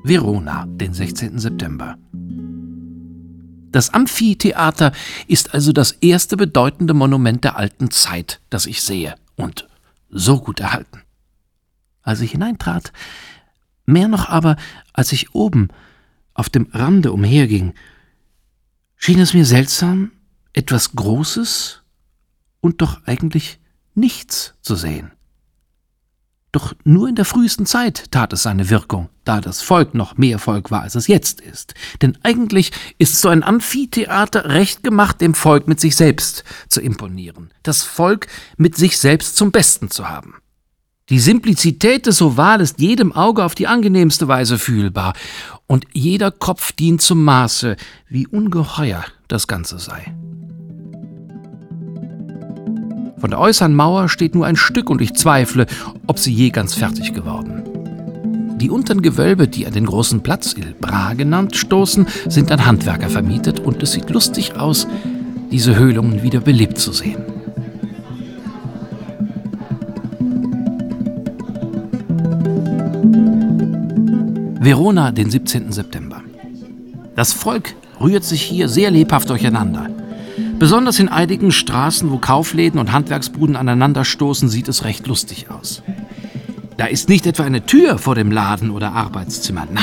Verona, den 16. September. Das Amphitheater ist also das erste bedeutende Monument der alten Zeit, das ich sehe, und so gut erhalten. Als ich hineintrat, mehr noch aber, als ich oben auf dem Rande umherging, schien es mir seltsam, etwas Großes und doch eigentlich nichts zu sehen. Doch nur in der frühesten Zeit tat es seine Wirkung, da das Volk noch mehr Volk war, als es jetzt ist. Denn eigentlich ist so ein Amphitheater recht gemacht, dem Volk mit sich selbst zu imponieren, das Volk mit sich selbst zum Besten zu haben. Die Simplizität des Oval ist jedem Auge auf die angenehmste Weise fühlbar, und jeder Kopf dient zum Maße, wie ungeheuer das Ganze sei. Von der äußeren Mauer steht nur ein Stück, und ich zweifle, ob sie je ganz fertig geworden. Die unteren Gewölbe, die an den großen Platz Il Bra genannt stoßen, sind an Handwerker vermietet, und es sieht lustig aus, diese Höhlungen wieder belebt zu sehen. Verona, den 17. September. Das Volk rührt sich hier sehr lebhaft durcheinander. Besonders in einigen Straßen, wo Kaufläden und Handwerksbuden aneinanderstoßen, sieht es recht lustig aus. Da ist nicht etwa eine Tür vor dem Laden oder Arbeitszimmer.